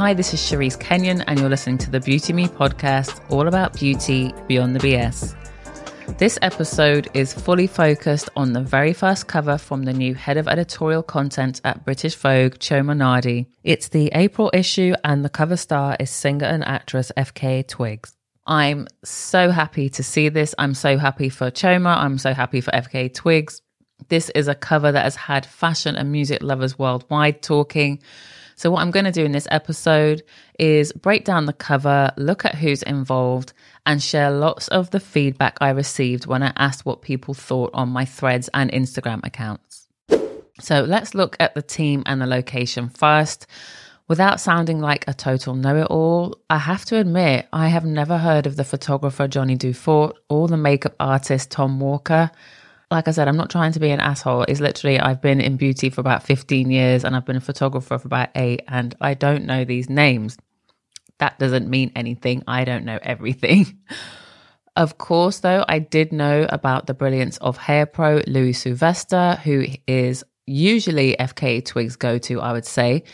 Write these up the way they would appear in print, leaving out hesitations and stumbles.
Hi, this is Cherise Kenyon, and you're listening to the Beauty Me podcast, all about beauty beyond the BS. This episode is fully focused on the very first cover from the new head of editorial content at British Vogue, Choma Nnadi. It's the April issue, and the cover star is singer and actress FKA Twigs. I'm so happy to see this. I'm so happy for Choma. I'm so happy for FKA Twigs. This is a cover that has had fashion and music lovers worldwide talking. So what I'm going to do in this episode is break down the cover, look at who's involved, and share lots of the feedback I received when I asked what people thought on my Threads and Instagram accounts. So let's look at the team and the location first. Without sounding like a total know-it-all, I have to admit I have never heard of the photographer Johnny Dufort or the makeup artist Tom Walker. Like I said, I'm not trying to be an asshole. It's literally, I've been in beauty for about 15 years and I've been a photographer for about 8, and I don't know these names. That doesn't mean anything. I don't know everything. Of course, though, I did know about the brilliance of hair pro Louis Sylvester, who is usually FKA Twigs' go-to, I would say.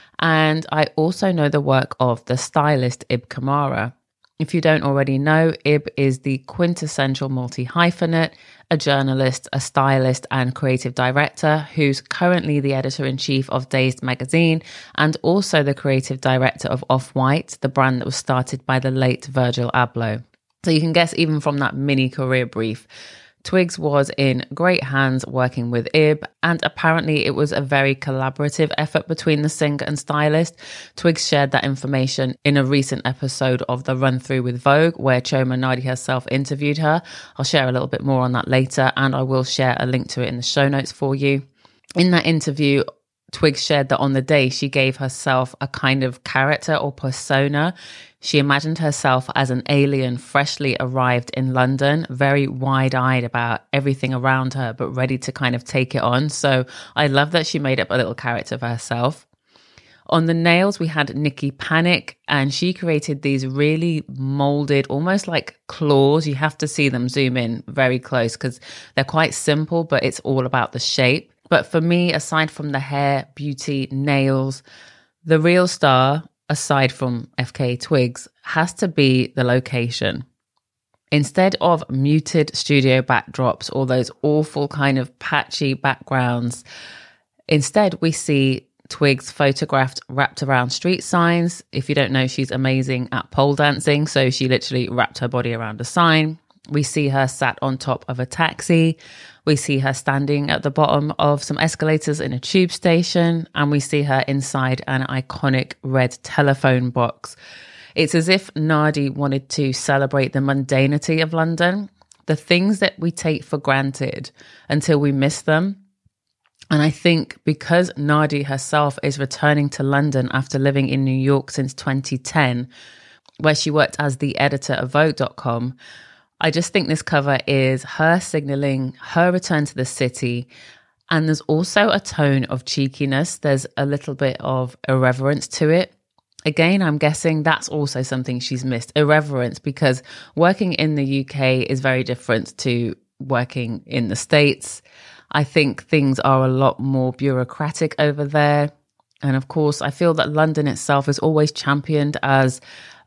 And I also know the work of the stylist Ib Kamara. If you don't already know, Ib is the quintessential multi-hyphenate, a journalist, a stylist, and creative director who's currently the editor-in-chief of Dazed magazine and also the creative director of Off-White, the brand that was started by the late Virgil Abloh. So you can guess even from that mini career brief, Twigs was in great hands working with Ib, and apparently it was a very collaborative effort between the singer and stylist. Twigs shared that information in a recent episode of The Run Through with Vogue, where Choma Nnadi herself interviewed her. I'll share a little bit more on that later, and I will share a link to it in the show notes for you. In that interview, Twigs shared that on the day she gave herself a kind of character or persona. She imagined herself as an alien freshly arrived in London, very wide-eyed about everything around her, but ready to kind of take it on. So I love that she made up a little character for herself. On the nails, we had Nikki Panic, and she created these really molded, almost like claws. You have to see them zoom in very close because they're quite simple, but it's all about the shape. But for me, aside from the hair, beauty, nails, the real star, aside from FKA Twigs, has to be the location. Instead of muted studio backdrops or those awful kind of patchy backgrounds, instead we see Twigs photographed wrapped around street signs. If you don't know, she's amazing at pole dancing, so she literally wrapped her body around a sign. We see her sat on top of a taxi. We see her standing at the bottom of some escalators in a tube station, and we see her inside an iconic red telephone box. It's as if Nnadi wanted to celebrate the mundanity of London, the things that we take for granted until we miss them. And I think because Nnadi herself is returning to London after living in New York since 2010, where she worked as the editor of Vogue.com, I just think this cover is her signaling her return to the city. And there's also a tone of cheekiness. There's a little bit of irreverence to it. Again, I'm guessing that's also something she's missed, irreverence, because working in the UK is very different to working in the States. I think things are a lot more bureaucratic over there. And of course, I feel that London itself is always championed as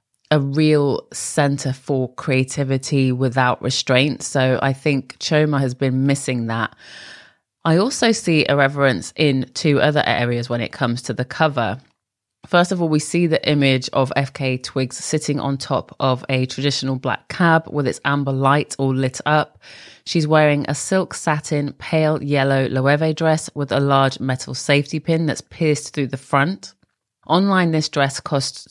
a real center for creativity without restraint. So I think Choma has been missing that. I also see irreverence in 2 other areas when it comes to the cover. First of all, we see the image of FKA Twigs sitting on top of a traditional black cab with its amber light all lit up. She's wearing a silk satin pale yellow Loewe dress with a large metal safety pin that's pierced through the front. Online, this dress costs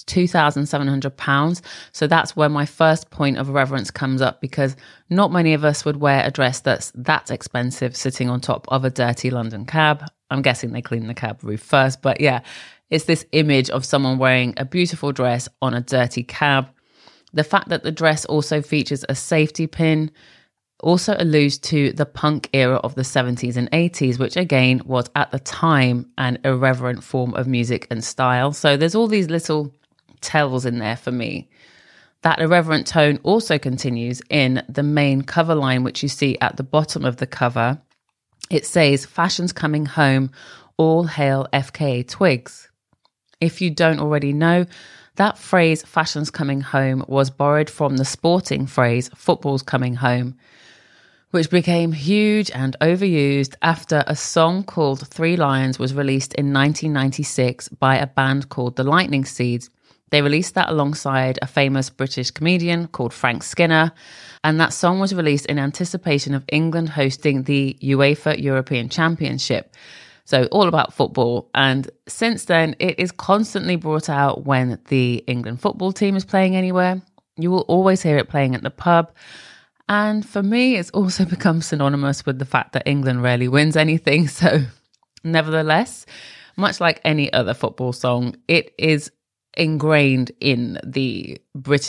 £2,700. So that's where my first point of reverence comes up, because not many of us would wear a dress that's that expensive sitting on top of a dirty London cab. I'm guessing they clean the cab roof first. But yeah, it's this image of someone wearing a beautiful dress on a dirty cab. The fact that the dress also features a safety pin also alludes to the punk era of the 70s and 80s, which again was at the time an irreverent form of music and style. So there's all these little tells in there for me. That irreverent tone also continues in the main cover line, which you see at the bottom of the cover. It says, "Fashion's coming home, all hail FKA Twigs." If you don't already know, that phrase, fashion's coming home, was borrowed from the sporting phrase, football's coming home, which became huge and overused after a song called Three Lions was released in 1996 by a band called the Lightning Seeds. They released that alongside a famous British comedian called Frank Skinner, and that song was released in anticipation of England hosting the UEFA European Championship. So all about football. And since then, it is constantly brought out when the England football team is playing anywhere. You will always hear it playing at the pub. And for me, it's also become synonymous with the fact that England rarely wins anything. So nevertheless, much like any other football song, it is ingrained in the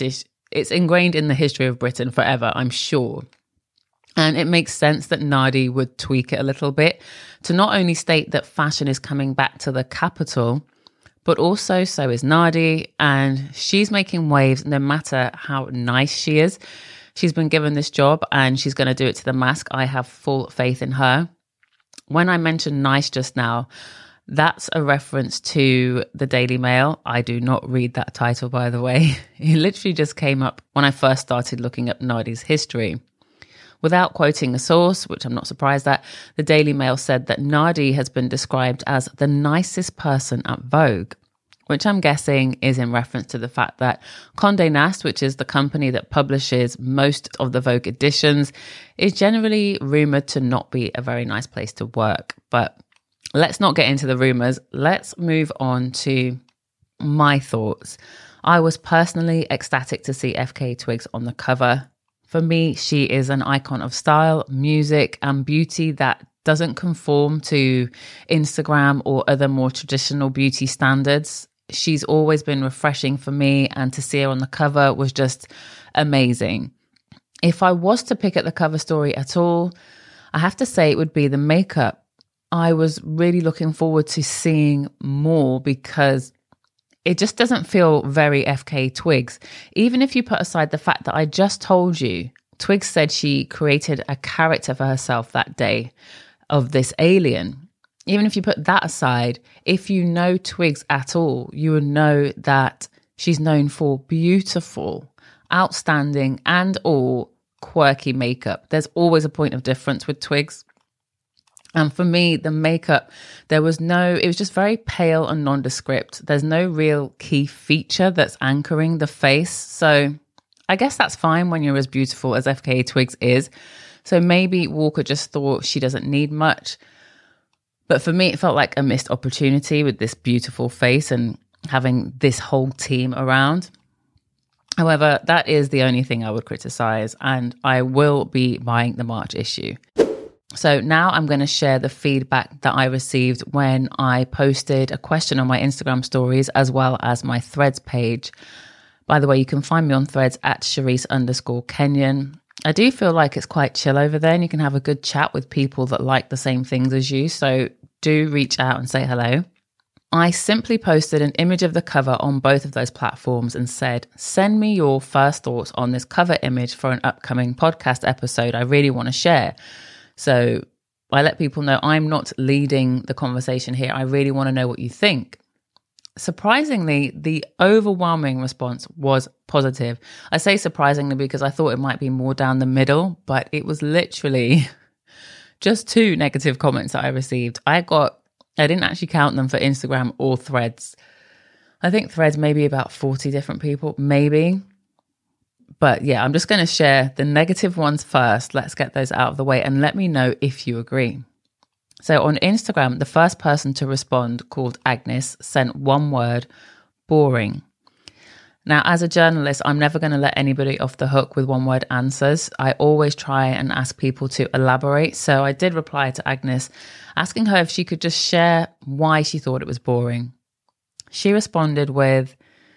history of Britain forever, I'm sure. And it makes sense that Nadi would tweak it a little bit to not only state that fashion is coming back to the capital, but also so is Nadi, and she's making waves no matter how nice she is. She's been given this job and she's going to do it to the mask. I have full faith in her. When I mentioned nice just now, that's a reference to the Daily Mail. I do not read that title, by the way. It literally just came up when I first started looking up Nadi's history. Without quoting a source, which I'm not surprised at, the Daily Mail said that Nadi has been described as the nicest person at Vogue, which I'm guessing is in reference to the fact that Condé Nast, which is the company that publishes most of the Vogue editions, is generally rumoured to not be a very nice place to work. But let's not get into the rumours. Let's move on to my thoughts. I was personally ecstatic to see FKA Twigs on the cover. For me, she is an icon of style, music, and beauty that doesn't conform to Instagram or other more traditional beauty standards. She's always been refreshing for me, and to see her on the cover was just amazing. If I was to pick at the cover story at all, I have to say it would be the makeup. I was really looking forward to seeing more because it just doesn't feel very FKA Twigs. Even if you put aside the fact that I just told you, Twigs said she created a character for herself that day of this alien. Even if you put that aside, if you know Twigs at all, you would know that she's known for beautiful, outstanding, and or quirky makeup. There's always a point of difference with Twigs. And for me, the makeup, it was just very pale and nondescript. There's no real key feature that's anchoring the face. So I guess that's fine when you're as beautiful as FKA Twigs is. So maybe Walker just thought she doesn't need much. But for me, it felt like a missed opportunity with this beautiful face and having this whole team around. However, that is the only thing I would criticize, and I will be buying the March issue. So now I'm going to share the feedback that I received when I posted a question on my Instagram stories as well as my Threads page. By the way, you can find me on Threads at Charisse_Kenyon. I do feel like it's quite chill over there and you can have a good chat with people that like the same things as you. So do reach out and say hello. I simply posted an image of the cover on both of those platforms and said, send me your first thoughts on this cover image for an upcoming podcast episode I really want to share. So I let people know I'm not leading the conversation here. I really want to know what you think. Surprisingly, the overwhelming response was positive. I say surprisingly because I thought it might be more down the middle, but it was literally just 2 negative comments that I received. I didn't actually count them for Instagram or Threads. I think Threads maybe about 40 different people, maybe. But yeah, I'm just going to share the negative ones first. Let's get those out of the way and let me know if you agree. So on Instagram, the first person to respond, called Agnes, sent one word, boring. Now, as a journalist, I'm never going to let anybody off the hook with one-word answers. I always try and ask people to elaborate. So I did reply to Agnes, asking her if she could just share why she thought it was boring. She responded with,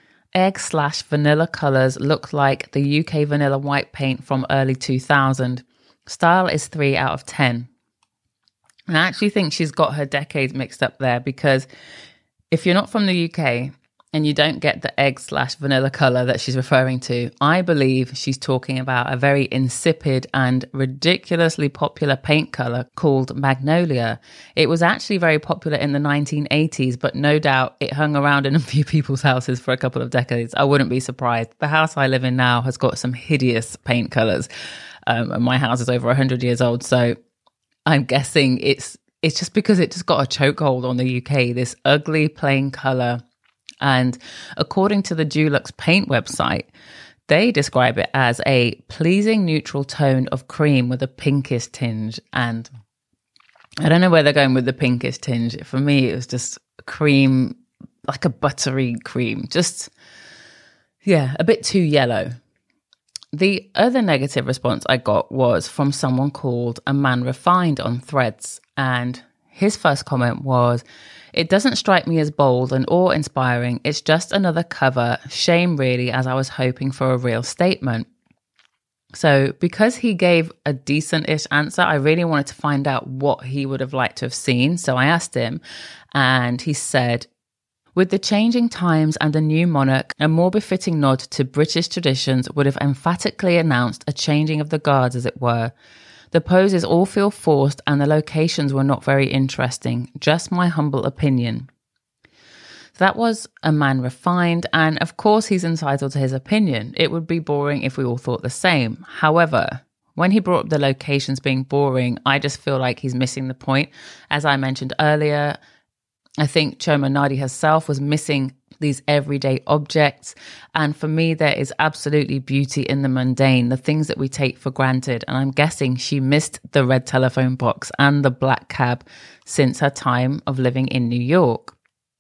egg/vanilla colours look like the UK vanilla white paint from early 2000. Style is 3 out of 10. And I actually think she's got her decades mixed up there because if you're not from the UK, and you don't get the egg/vanilla color that she's referring to, I believe she's talking about a very insipid and ridiculously popular paint color called Magnolia. It was actually very popular in the 1980s, but no doubt it hung around in a few people's houses for a couple of decades. I wouldn't be surprised. The house I live in now has got some hideous paint colors. And my house is over 100 years old, so I'm guessing it's just because it just got a chokehold on the UK, this ugly plain color. And according to the Dulux Paint website, they describe it as a pleasing neutral tone of cream with a pinkish tinge. And I don't know where they're going with the pinkish tinge. For me, it was just cream, like a buttery cream. Just, yeah, a bit too yellow. The other negative response I got was from someone called A Man Refined on Threads. And his first comment was, "It doesn't strike me as bold and awe-inspiring. It's just another cover. Shame, really, as I was hoping for a real statement." So because he gave a decent-ish answer, I really wanted to find out what he would have liked to have seen. So I asked him, and he said, "With the changing times and a new monarch, a more befitting nod to British traditions would have emphatically announced a changing of the guards, as it were. The poses all feel forced and the locations were not very interesting. Just my humble opinion." That was A Man Refined, and of course he's entitled to his opinion. It would be boring if we all thought the same. However, when he brought up the locations being boring, I just feel like he's missing the point. As I mentioned earlier, I think Choma Nadi herself was missing these everyday objects. And for me, there is absolutely beauty in the mundane, the things that we take for granted. And I'm guessing she missed the red telephone box and the black cab since her time of living in New York.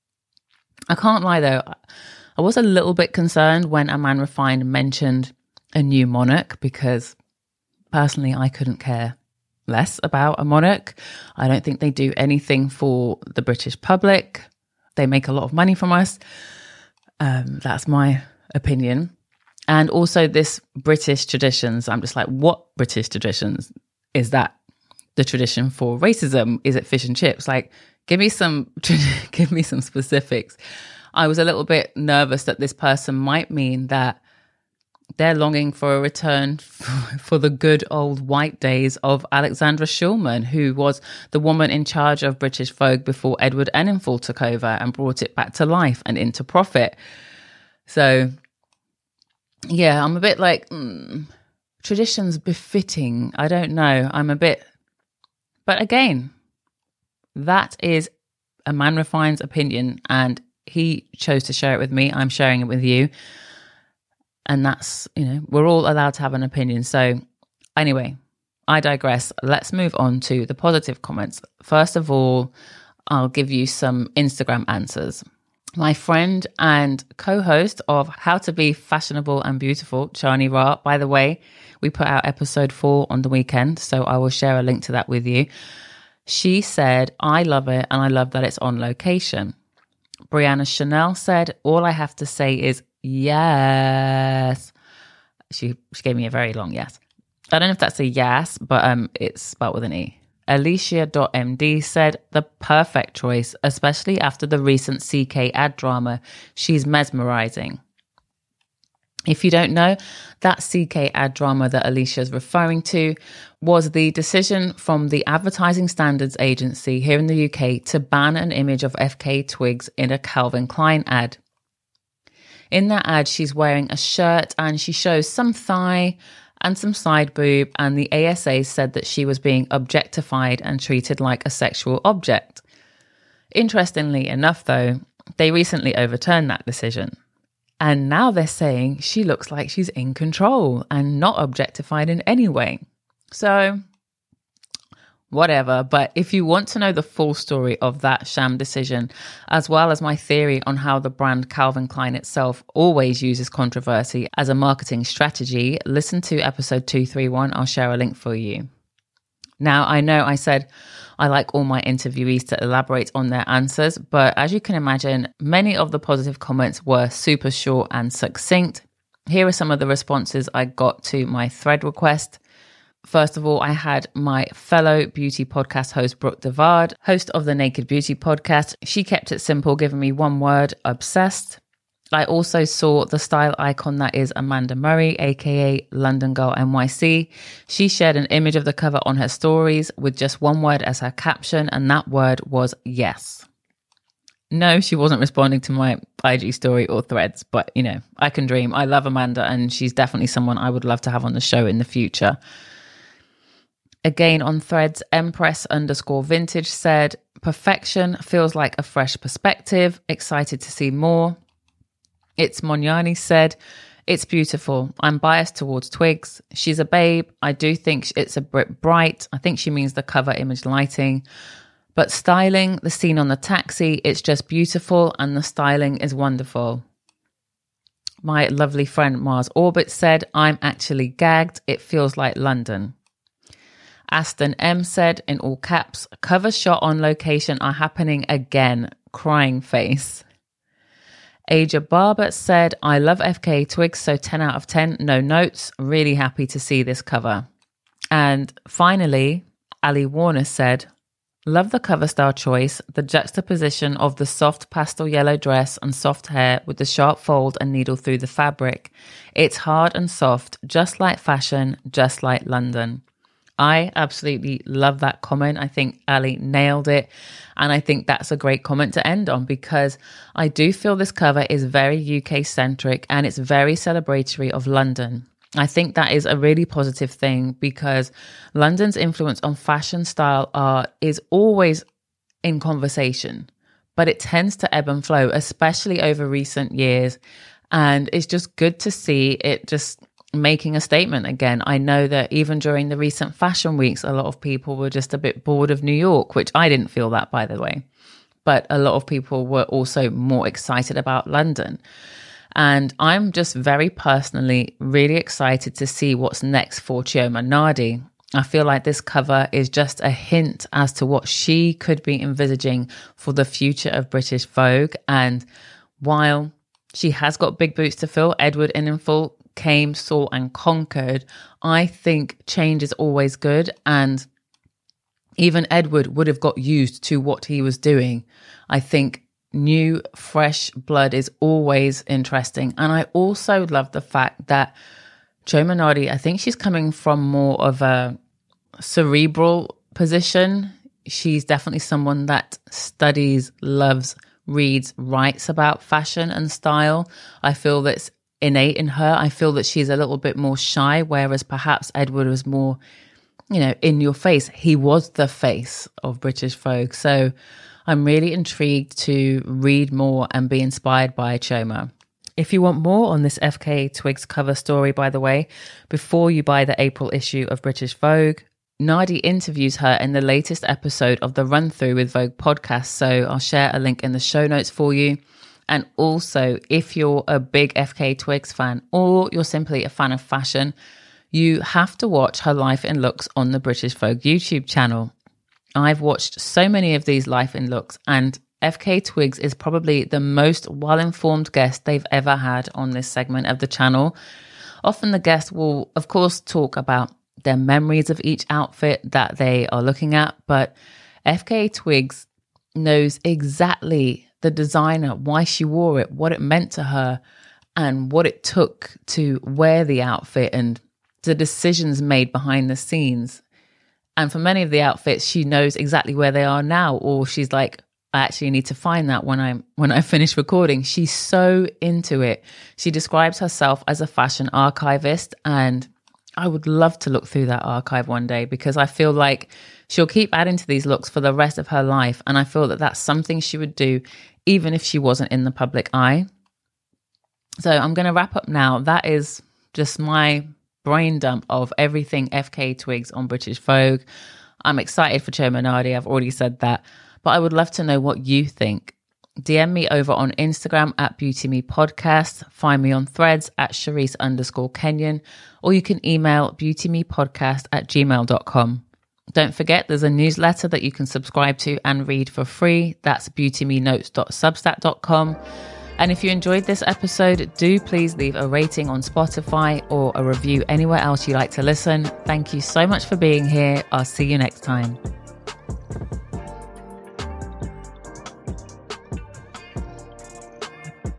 I can't lie though, I was a little bit concerned when A Man Refined mentioned a new monarch, because personally I couldn't care less about a monarch. I don't think they do anything for the British public. They make a lot of money from us. That's my opinion. And also this British traditions. I'm just like, what British traditions? Is that the tradition for racism? Is it fish and chips? Like, give me some specifics. I was a little bit nervous that this person might mean that they're longing for a return for the good old white days of Alexandra Shulman, who was the woman in charge of British Vogue before Edward Enninful took over and brought it back to life and into profit. So, yeah, I'm a bit like, traditions befitting. I don't know. I'm a bit, but again, that is A Man Refined's opinion, and he chose to share it with me. I'm sharing it with you. And that's, we're all allowed to have an opinion. So anyway, I digress. Let's move on to the positive comments. First of all, I'll give you some Instagram answers. My friend and co-host of How to Be Fashionable and Beautiful, Chani Ra, by the way, we put out episode 4 on the weekend, so I will share a link to that with you. She said, "I love it and I love that it's on location." Brianna Chanel said, "All I have to say is yes." She gave me a very long yes. I don't know if that's a yes, but it's spelled with an E. Alicia.md said, "The perfect choice, especially after the recent CK ad drama. She's mesmerizing." If you don't know, that CK ad drama that Alicia's referring to was the decision from the Advertising Standards Agency here in the UK to ban an image of FK Twigs in a Calvin Klein ad. In that ad, she's wearing a shirt and she shows some thigh and some side boob, and the ASA said that she was being objectified and treated like a sexual object. Interestingly enough, though, they recently overturned that decision. And now they're saying she looks like she's in control and not objectified in any way. So, whatever. But if you want to know the full story of that sham decision, as well as my theory on how the brand Calvin Klein itself always uses controversy as a marketing strategy, listen to episode 231. I'll share a link for you. Now, I know I said I like all my interviewees to elaborate on their answers, but as you can imagine, many of the positive comments were super short and succinct. Here are some of the responses I got to my thread request. First of all, I had my fellow beauty podcast host, Brooke Devard, host of the Naked Beauty podcast. She kept it simple, giving me one word: obsessed. I also saw the style icon that is Amanda Murray, aka London Girl NYC. She shared an image of the cover on her stories with just one word as her caption, and that word was yes. No, she wasn't responding to my IG story or threads, but you know, I can dream. I love Amanda, and she's definitely someone I would love to have on the show in the future. Again, on threads, Empress_vintage said, perfection feels like a fresh perspective. Excited to see more. It's Monyani said, it's beautiful. I'm biased towards Twigs. She's a babe. I do think it's a bit bright. I think she means the cover image lighting. But styling, the scene on the taxi, it's just beautiful and the styling is wonderful. My lovely friend Mars Orbit said, I'm actually gagged. It feels like London. Aston M said, in all caps, cover shot on location are happening again. Crying face. Aja Barber said, I love FKA Twigs, so 10 out of 10, no notes. Really happy to see this cover. And finally, Ali Warner said, love the cover style choice, the juxtaposition of the soft pastel yellow dress and soft hair with the sharp fold and needle through the fabric. It's hard and soft, just like fashion, just like London. I absolutely love that comment. I think Ali nailed it. And I think that's a great comment to end on because I do feel this cover is very UK centric and it's very celebratory of London. I think that is a really positive thing because London's influence on fashion style art is always in conversation, but it tends to ebb and flow, especially over recent years. And it's just good to see it just making a statement again. I know that even during the recent fashion weeks, a lot of people were just a bit bored of New York, which I didn't feel that, by the way. But a lot of people were also more excited about London. And I'm just very personally really excited to see what's next for Chioma Nnadi. I feel like this cover is just a hint as to what she could be envisaging for the future of British Vogue. And while she has got big boots to fill, Edward Enninful came, saw and conquered. I think change is always good. And even Edward would have got used to what he was doing. I think new, fresh blood is always interesting. And I also love the fact that Chioma Nnadi, I think she's coming from more of a cerebral position. She's definitely someone that studies, loves, reads, writes about fashion and style. I feel that's innate in her. I feel that she's a little bit more shy, whereas perhaps Edward was more, in your face. He was the face of British Vogue. So I'm really intrigued to read more and be inspired by Chioma. If you want more on this FKA Twigs cover story, by the way, before you buy the April issue of British Vogue, Nnadi interviews her in the latest episode of the Run Through with Vogue podcast. So I'll share a link in the show notes for you. And also, if you're a big FKA Twigs fan or you're simply a fan of fashion, you have to watch her Life in Looks on the British Vogue YouTube channel. I've watched so many of these Life in Looks, and FKA Twigs is probably the most well-informed guest they've ever had on this segment of the channel. Often the guest will, of course, talk about their memories of each outfit that they are looking at, but FKA Twigs knows exactly the designer, why she wore it, what it meant to her, and what it took to wear the outfit and the decisions made behind the scenes. And for many of the outfits, she knows exactly where they are now, or she's like, I actually need to find that when I finish recording. She's so into it. She describes herself as a fashion archivist, and I would love to look through that archive one day because I feel like she'll keep adding to these looks for the rest of her life. And I feel that that's something she would do even if she wasn't in the public eye. So I'm going to wrap up now. That is just my brain dump of everything FKA Twigs on British Vogue. I'm excited for Chioma Nnadi. I've already said that. But I would love to know what you think. DM me over on Instagram at BeautyMePodcast. Find me on threads at Charisse_Kenyon. Or you can email beautymepodcast@gmail.com. Don't forget, there's a newsletter that you can subscribe to and read for free. That's beautymenotes.substack.com. And if you enjoyed this episode, do please leave a rating on Spotify or a review anywhere else you like to listen. Thank you so much for being here. I'll see you next time.